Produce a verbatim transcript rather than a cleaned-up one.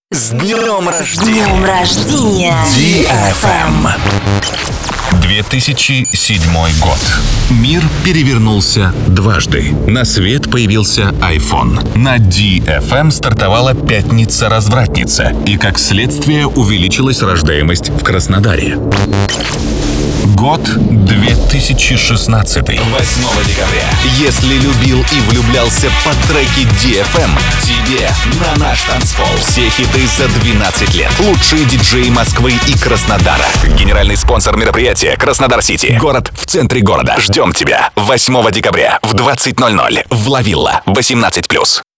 С днем С днем рождения! рождения! ди эф эм. две тысячи седьмой год. Мир перевернулся дважды. На свет появился iPhone. На ди эф эм стартовала «Пятница-развратница», и как следствие увеличилась рождаемость в Краснодаре. Год две тысячи шестнадцатый. восьмого декабря. Если любил и влюблялся под треки ди эф эм, тебе на наш танцпол. Все хиты за двенадцать лет. Лучшие диджеи Москвы и Краснодара. Генеральный спонсор мероприятия — Краснодар-Сити. Город в центре города. Ждем тебя восьмого декабря в двадцать ноль ноль в Ла Вилла, восемнадцать плюс.